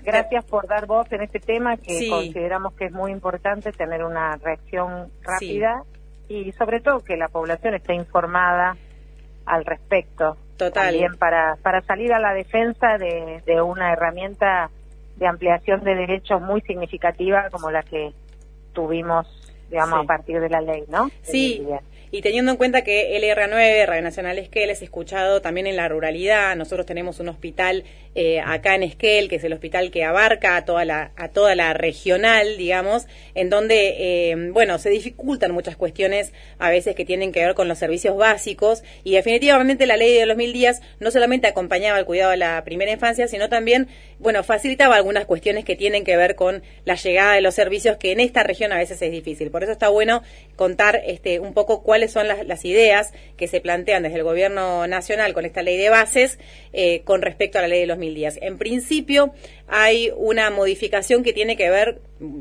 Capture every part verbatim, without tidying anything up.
Gracias por dar voz en este tema que sí. consideramos que es muy importante tener una reacción rápida sí. y sobre todo que la población esté informada al respecto. Total. También para, para salir a la defensa de, de una herramienta de ampliación de derechos muy significativa como la que tuvimos, digamos, sí. a partir de la ley, ¿no? Sí. Y teniendo en cuenta que L R nueve, Radio Nacional Esquel, es escuchado también en la ruralidad. Nosotros tenemos un hospital eh, acá en Esquel, que es el hospital que abarca a toda la, a toda la regional, digamos, en donde, eh, bueno, se dificultan muchas cuestiones a veces que tienen que ver con los servicios básicos. Y definitivamente la ley de los mil días no solamente acompañaba el cuidado de la primera infancia, sino también, bueno, facilitaba algunas cuestiones que tienen que ver con la llegada de los servicios, que en esta región a veces es difícil. Por eso está bueno contar este un poco cuáles son las, las ideas que se plantean desde el gobierno nacional con esta ley de bases eh, con respecto a la ley de los mil días. En principio hay una modificación que tiene que ver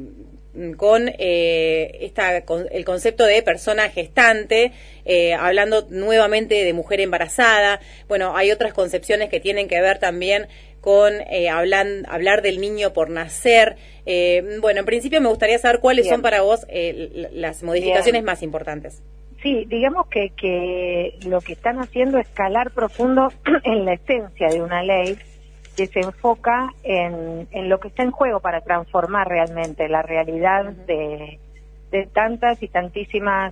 con, eh, esta, con el concepto de persona gestante, eh, hablando nuevamente de mujer embarazada. Bueno, hay otras concepciones que tienen que ver también con eh, hablan, hablar del niño por nacer. Eh, bueno, en principio me gustaría saber cuáles Bien. son para vos eh, las modificaciones Bien. más importantes. Sí, digamos que, que lo que están haciendo es calar profundo en la esencia de una ley que se enfoca en, en lo que está en juego para transformar realmente la realidad uh-huh. de, de tantas y tantísimas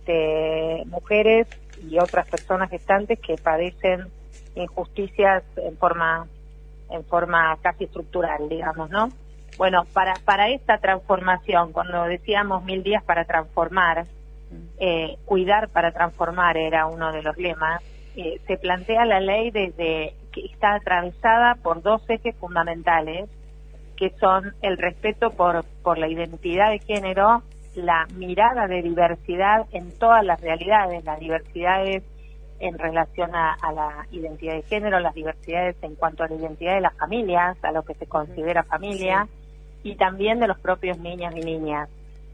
este, mujeres y otras personas gestantes que padecen injusticias en forma en forma casi estructural, digamos, ¿no? Bueno, para para esta transformación, cuando decíamos mil días para transformar, eh, cuidar para transformar era uno de los lemas, eh, se plantea la ley desde que está atravesada por dos ejes fundamentales, que son el respeto por, por la identidad de género, la mirada de diversidad en todas las realidades, las diversidades en relación a, a la identidad de género, las diversidades en cuanto a la identidad de las familias, a lo que se considera familia, sí. y también de los propios niños y niñas.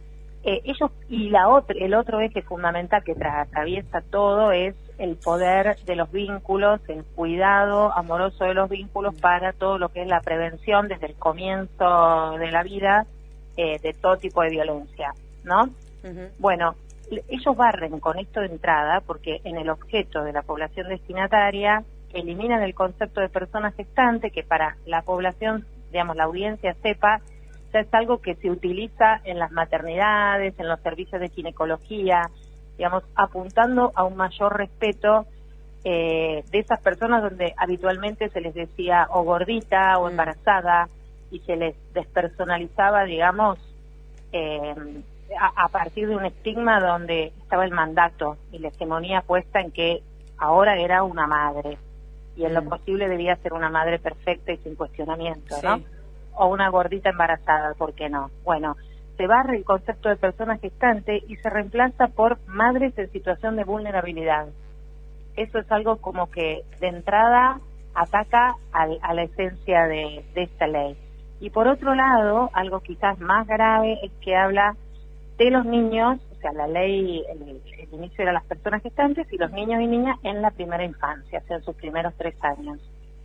Eh, ellos y la otra, el otro eje fundamental que atraviesa todo es el poder de los vínculos, el cuidado amoroso de los vínculos para todo lo que es la prevención desde el comienzo de la vida eh, de todo tipo de violencia, ¿no? Uh-huh. Bueno, ellos barren con esto de entrada porque en el objeto de la población destinataria eliminan el concepto de persona gestante, que para la población, digamos, la audiencia sepa, ya es algo que se utiliza en las maternidades, en los servicios de ginecología, digamos, apuntando a un mayor respeto eh, de esas personas donde habitualmente se les decía o gordita o embarazada y se les despersonalizaba, digamos, eh, a, a partir de un estigma donde estaba el mandato y la hegemonía puesta en que ahora era una madre y en lo posible debía ser una madre perfecta y sin cuestionamiento, ¿no? Sí. O una gordita embarazada, ¿por qué no? Bueno, se barre el concepto de persona gestante y se reemplaza por madres en situación de vulnerabilidad. Eso es algo como que de entrada ataca al, a la esencia de, de esta ley. Y por otro lado, algo quizás más grave es que habla de los niños, o sea, la ley, el, el inicio era las personas gestantes y los niños y niñas en la primera infancia, o sea, en sus primeros tres años.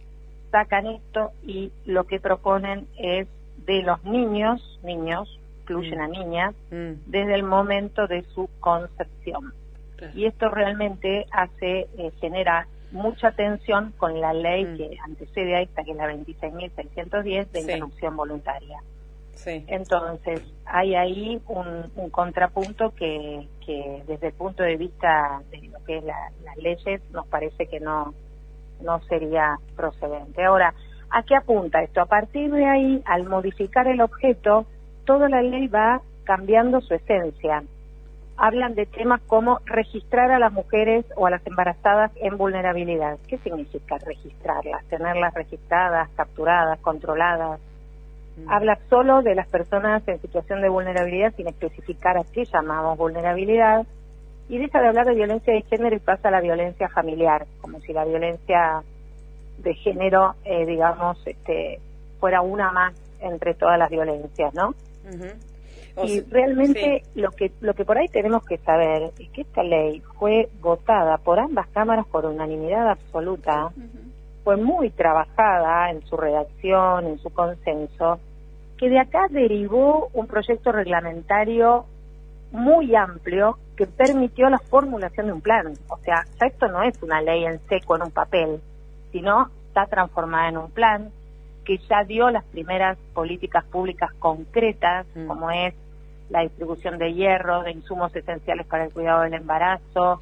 Sacan esto y lo que proponen es de los niños, niños, incluyen a niñas, mm. desde el momento de su concepción. Claro. Y esto realmente hace, eh, genera mucha tensión con la ley mm. que antecede a esta, que es la veintiséis mil seiscientos diez de sí. interrupción voluntaria. Sí. Entonces, hay ahí un, un contrapunto que, que desde el punto de vista de lo que es la, las leyes nos parece que no no sería procedente. Ahora, ¿a qué apunta esto? A partir de ahí, al modificar el objeto, toda la ley va cambiando su esencia. Hablan de temas como registrar a las mujeres o a las embarazadas en vulnerabilidad. ¿Qué significa registrarlas? Tenerlas registradas, capturadas, controladas. Mm. Habla solo de las personas en situación de vulnerabilidad sin especificar a qué llamamos vulnerabilidad. Y deja de hablar de violencia de género y pasa a la violencia familiar, como si la violencia de género, eh, digamos, este, fuera una más entre todas las violencias, ¿no? Uh-huh. Y realmente sí. lo que lo que por ahí tenemos que saber es que esta ley fue votada por ambas cámaras por unanimidad absoluta, uh-huh. fue muy trabajada en su redacción, en su consenso, que de acá derivó un proyecto reglamentario muy amplio que permitió la formulación de un plan. O sea, ya esto no es una ley en seco en un papel, sino está transformada en un plan que ya dio las primeras políticas públicas concretas, mm. como es la distribución de hierro, de insumos esenciales para el cuidado del embarazo,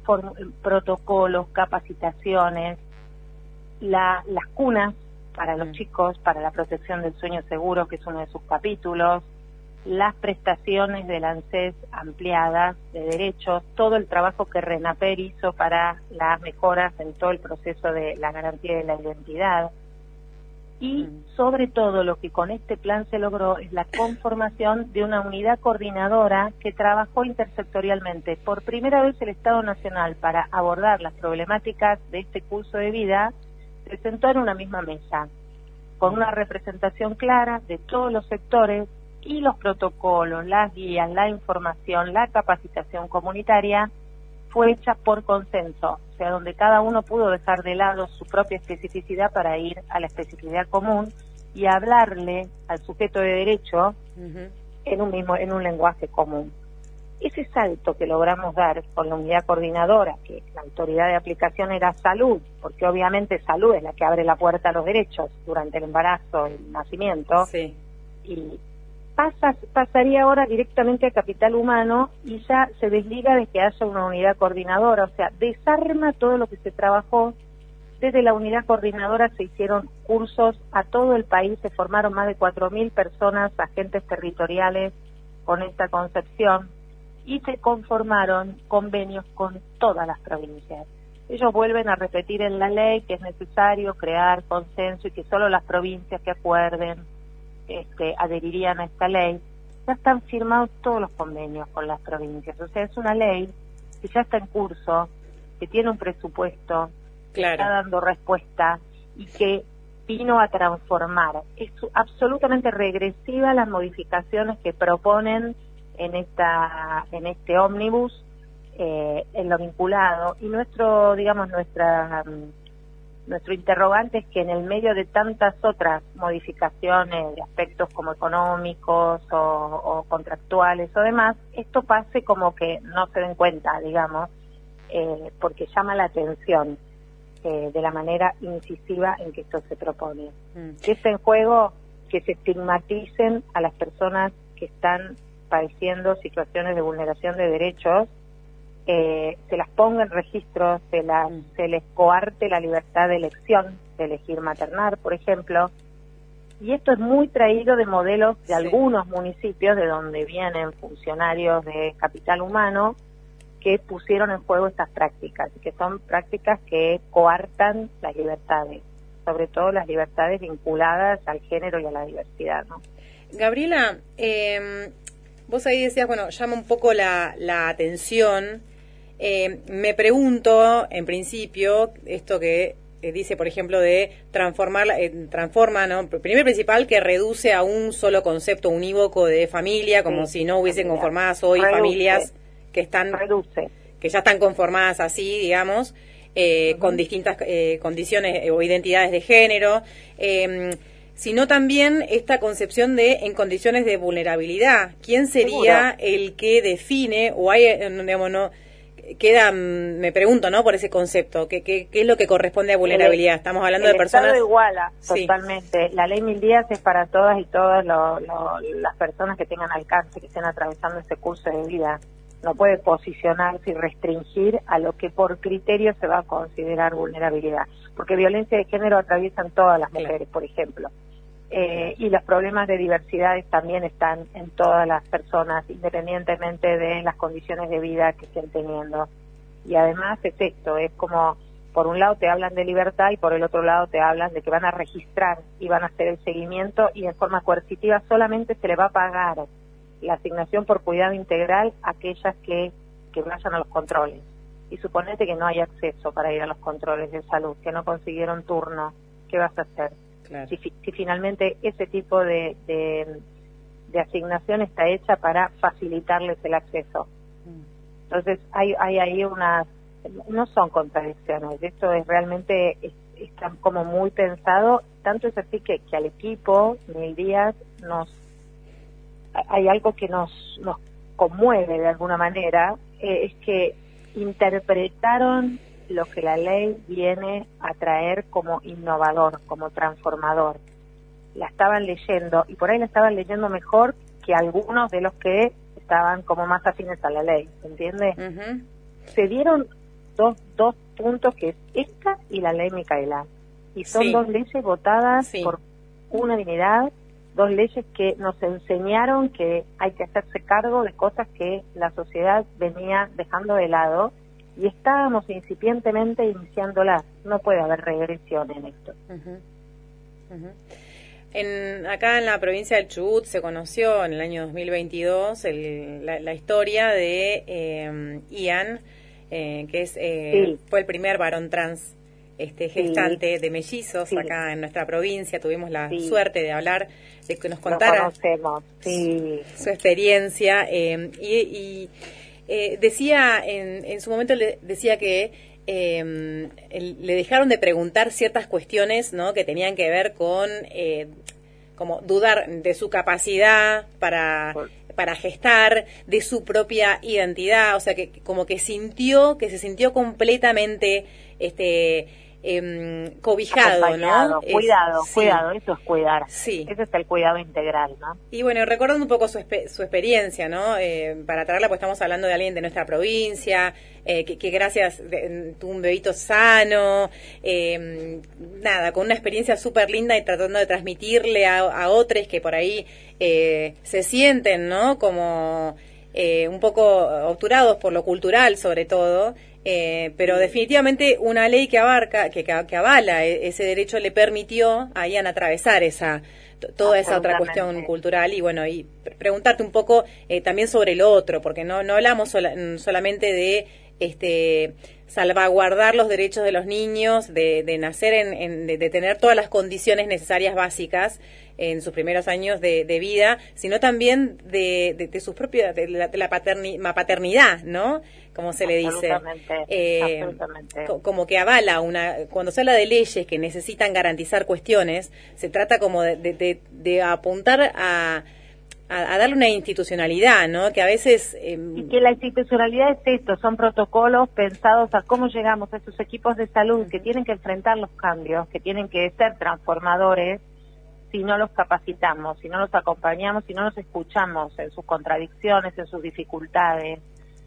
protocolos, capacitaciones, la, las cunas para los mm. chicos, para la protección del sueño seguro, que es uno de sus capítulos, las prestaciones del ANSES ampliadas de derechos, todo el trabajo que RENAPER hizo para las mejoras en todo el proceso de la garantía de la identidad. Y mm. sobre todo lo que con este plan se logró es la conformación de una unidad coordinadora que trabajó intersectorialmente. Por primera vez el Estado Nacional, para abordar las problemáticas de este curso de vida, se sentó en una misma mesa, con una representación clara de todos los sectores y los protocolos, las guías, la información, la capacitación comunitaria fue hecha por consenso, o sea, donde cada uno pudo dejar de lado su propia especificidad para ir a la especificidad común y hablarle al sujeto de derecho uh-huh. en un mismo, en un lenguaje común. Ese salto que logramos dar con la unidad coordinadora, que la autoridad de aplicación era salud, porque obviamente salud es la que abre la puerta a los derechos durante el embarazo y el nacimiento, sí. y Pasa, pasaría ahora directamente a capital humano y ya se desliga de que haya una unidad coordinadora, o sea, desarma todo lo que se trabajó. Desde la unidad coordinadora se hicieron cursos a todo el país, se formaron más de cuatro mil personas, agentes territoriales, con esta concepción, y se conformaron convenios con todas las provincias. Ellos vuelven a repetir en la ley que es necesario crear consenso y que solo las provincias que acuerden Este, adherirían a esta ley. Ya están firmados todos los convenios con las provincias, o sea, es una ley que ya está en curso, que tiene un presupuesto, claro. que está dando respuesta y que vino a transformar. Es absolutamente regresiva las modificaciones que proponen en esta en este ómnibus, eh, en lo vinculado, y nuestro, digamos, nuestra Nuestro interrogante es que en el medio de tantas otras modificaciones de aspectos como económicos o, o contractuales o demás, esto pase como que no se den cuenta, digamos, eh, porque llama la atención eh, de la manera incisiva en que esto se propone. Mm. Que es en juego que se estigmaticen a las personas que están padeciendo situaciones de vulneración de derechos, Eh, se las ponga en registro, se, las, mm. se les coarte la libertad de elección, de elegir maternar, por ejemplo, y esto es muy traído de modelos de sí. algunos municipios de donde vienen funcionarios de capital humano que pusieron en juego estas prácticas, que son prácticas que coartan las libertades, sobre todo las libertades vinculadas al género y a la diversidad, ¿no? Gabriela, eh, vos ahí decías, bueno, llama un poco la, la atención. Eh, me pregunto, en principio, esto que eh, dice, por ejemplo, de transformar, eh, transforma, ¿no? Primero principal, que reduce a un solo concepto unívoco de familia, como sí, si no hubiesen familia. Conformadas hoy reduce. Familias que están, reduce. que ya están conformadas así, digamos, eh, uh-huh. con distintas eh, condiciones o identidades de género, eh, sino también esta concepción de en condiciones de vulnerabilidad. ¿Quién sería Seguro. El que define, o hay, digamos, no, queda, me pregunto, ¿no?, por ese concepto, ¿qué, qué, qué es lo que corresponde a vulnerabilidad? Estamos hablando el de personas... El Estado iguala sí. totalmente. La ley Mil Días es para todas y todas lo, lo, las personas que tengan alcance, que estén atravesando este curso de vida. No puede posicionarse y restringir a lo que por criterio se va a considerar vulnerabilidad, porque violencia de género atraviesan todas las mujeres, claro. por ejemplo. Eh, y los problemas de diversidades también están en todas las personas, independientemente de las condiciones de vida que estén teniendo. Y además es esto, es como, por un lado te hablan de libertad y por el otro lado te hablan de que van a registrar y van a hacer el seguimiento, y en forma coercitiva solamente se le va a pagar la asignación por cuidado integral a aquellas que, que vayan a los controles. Y suponete que no hay acceso para ir a los controles de salud, que no consiguieron turno, ¿qué vas a hacer? Claro. Si, si finalmente ese tipo de, de, de asignación está hecha para facilitarles el acceso. Entonces hay hay ahí unas, no son contradicciones, esto es realmente es, está como muy pensado, tanto es así que, que al equipo, Mil Días, nos hay algo que nos, nos conmueve de alguna manera, eh, es que interpretaron lo que la ley viene a traer como innovador, como transformador. La estaban leyendo, y por ahí la estaban leyendo mejor que algunos de los que estaban como más afines a la ley, ¿entiende? Uh-huh. Se dieron dos, dos puntos, que es esta y la ley Micaela, y son sí. dos leyes votadas sí. por unanimidad, dos leyes que nos enseñaron que hay que hacerse cargo de cosas que la sociedad venía dejando de lado, y estábamos incipientemente iniciándolas. No puede haber regresión en esto. Uh-huh. Uh-huh. En, acá en la provincia del Chubut se conoció en el año dos mil veintidós el, la, la historia de eh, Ian, eh, que es eh, sí. fue el primer varón trans este gestante sí. de mellizos sí. acá en nuestra provincia. Tuvimos la sí. suerte de hablar, de que nos contara sí. su, su experiencia eh, y, y eh, decía en, en su momento le decía que Eh, el, le dejaron de preguntar ciertas cuestiones, ¿no?, que tenían que ver con eh, como dudar de su capacidad para para gestar, de su propia identidad, o sea, que como que sintió, que se sintió completamente este eh, cobijado, ¿no? Cuidado, es, cuidado, sí. eso es cuidar. Sí. Ese es el cuidado integral, ¿no? Y bueno, recordando un poco su, su experiencia, ¿no? Eh, para traerla, pues estamos hablando de alguien de nuestra provincia, eh, que, que gracias de, tuvo un bebito sano, eh, nada, con una experiencia súper linda y tratando de transmitirle a, a otros que por ahí eh, se sienten, ¿no?, como eh, un poco obturados por lo cultural, sobre todo. Eh, pero definitivamente una ley que abarca, que, que, que avala ese derecho le permitió a Ian atravesar esa toda esa otra cuestión cultural y bueno, y preguntarte un poco eh, también sobre lo otro, porque no no hablamos sola, solamente de este salvaguardar los derechos de los niños, de, de nacer en, en de, de tener todas las condiciones necesarias básicas en sus primeros años de, de vida, sino también de, de, de sus propias, de la, de la paterni, paternidad, ¿no?, como se le dice, eh, co como que avala una, cuando se habla de leyes que necesitan garantizar cuestiones, se trata como de, de, de, de apuntar a, a, a darle una institucionalidad, ¿no?, que a veces... Eh, y que la institucionalidad es esto, son protocolos pensados a cómo llegamos a esos equipos de salud uh-huh. que tienen que enfrentar los cambios, que tienen que ser transformadores, si no los capacitamos, si no los acompañamos, si no los escuchamos en sus contradicciones, en sus dificultades,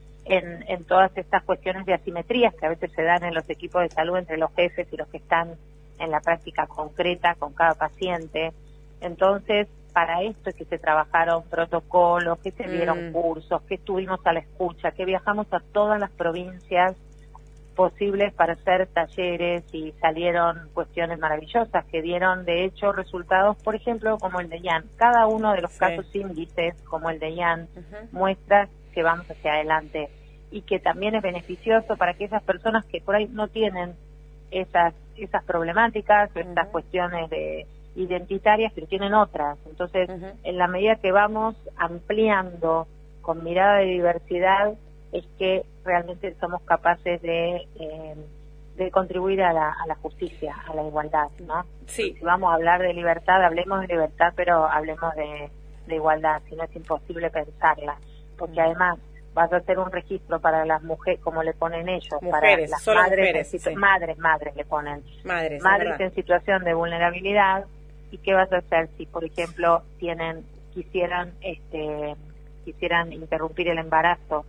en, en todas estas cuestiones de asimetrías que a veces se dan en los equipos de salud entre los jefes y los que están en la práctica concreta con cada paciente. Entonces, para esto es que se trabajaron protocolos, que se dieron mm. cursos, que estuvimos a la escucha, que viajamos a todas las provincias posibles para hacer talleres y salieron cuestiones maravillosas que dieron de hecho resultados, por ejemplo, como el de Ian. Cada uno de los sí. casos índices, como el de Ian, uh-huh. muestra que vamos hacia adelante y que también es beneficioso para aquellas personas que por ahí no tienen esas esas problemáticas o estas uh-huh. cuestiones de identitarias, pero tienen otras. Entonces, uh-huh. en la medida que vamos ampliando con mirada de diversidad, es que realmente somos capaces de eh, de contribuir a la, a la justicia, a la igualdad, ¿no? Sí. Si vamos a hablar de libertad, hablemos de libertad, pero hablemos de, de igualdad, si no es imposible pensarla, porque además vas a hacer un registro para las mujeres, como le ponen ellos, mujeres, para las solo madres, mujeres, en situ- sí. madres, madres le ponen, madres, madres en situación de vulnerabilidad. ¿Y qué vas a hacer si, por ejemplo, tienen quisieran este quisieran interrumpir el embarazo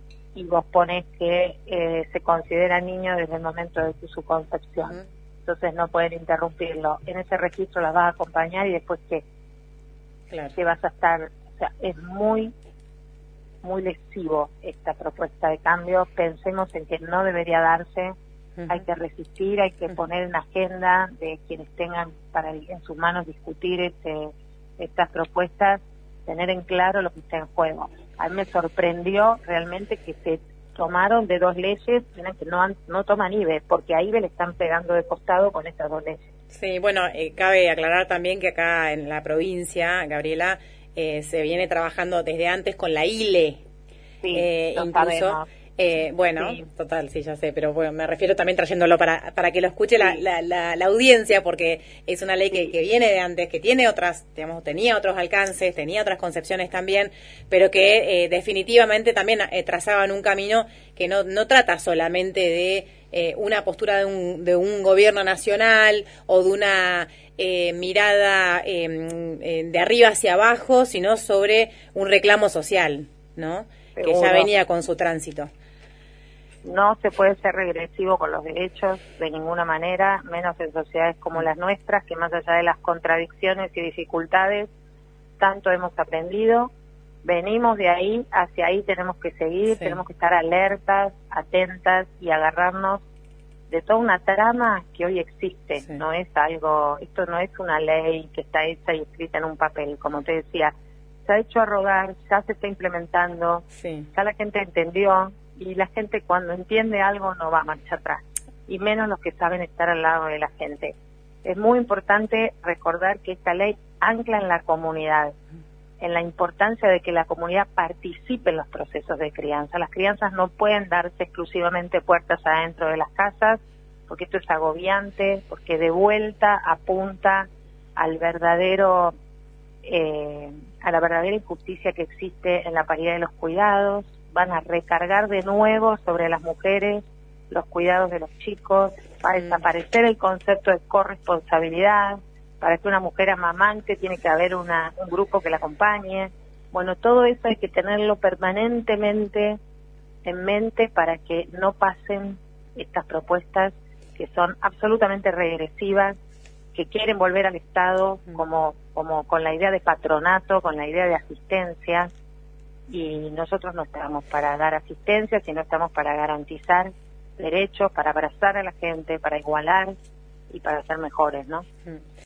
y vos pones que eh, se considera niño desde el momento de su concepción? Uh-huh. Entonces no pueden interrumpirlo. En ese registro las vas a acompañar y después qué, claro. que vas a estar, o sea, es muy muy lesivo esta propuesta de cambio. Pensemos en que no debería darse. Uh-huh. Hay que resistir, hay que uh-huh. poner en agenda de quienes tengan para en sus manos discutir este, estas propuestas, tener en claro lo que está en juego. A mí me sorprendió realmente que se tomaron de dos leyes que no han, no toman I B E, porque a I B E le están pegando de costado con estas dos leyes. Sí, bueno, eh, cabe aclarar también que acá en la provincia, Gabriela, eh, se viene trabajando desde antes con la I L E. Sí, eh, lo incluso sabemos. Eh, bueno, Sí. total, sí, ya sé, pero bueno, me refiero también trayéndolo para, para que lo escuche la, la, la, la audiencia, porque es una ley que, que viene de antes, que tiene otras, digamos, tenía otros alcances, tenía otras concepciones también, pero que eh, definitivamente también eh, trazaban un camino que no, no trata solamente de eh, una postura de un, de un gobierno nacional o de una eh, mirada eh, eh, de arriba hacia abajo, sino sobre un reclamo social, ¿no? Seguro. Que ya venía con su tránsito. No se puede ser regresivo con los derechos de ninguna manera, menos en sociedades como las nuestras, que más allá de las contradicciones y dificultades, tanto hemos aprendido. Venimos de ahí, hacia ahí tenemos que seguir, Sí. tenemos que estar alertas, atentas y agarrarnos de toda una trama que hoy existe. Sí. No es algo, esto no es una ley que está hecha y escrita en un papel, como te decía, se ha hecho a rogar, ya se está implementando, Sí. ya la gente entendió, y la gente cuando entiende algo no va a marcha atrás, y menos los que saben estar al lado de la gente. Es muy importante recordar que esta ley ancla en la comunidad, en la importancia de que la comunidad participe en los procesos de crianza. Las crianzas no pueden darse exclusivamente puertas adentro de las casas, porque esto es agobiante, porque de vuelta apunta al verdadero, eh, a la verdadera injusticia que existe en la paridad de los cuidados. Van a recargar de nuevo sobre las mujeres los cuidados de los chicos, va a desaparecer el concepto de corresponsabilidad. Para que una mujer amamante tiene que haber una, un grupo que la acompañe. Bueno, todo eso hay que tenerlo permanentemente en mente para que no pasen estas propuestas que son absolutamente regresivas, que quieren volver al Estado como, como con la idea de patronato, con la idea de asistencia, y nosotros no estamos para dar asistencia, sino estamos para garantizar derechos, para abrazar a la gente, para igualar y para ser mejores, ¿no?